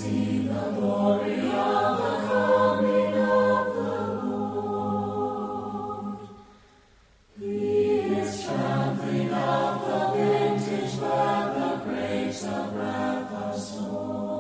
Trampling out the vintage where the grapes of wrath are sown.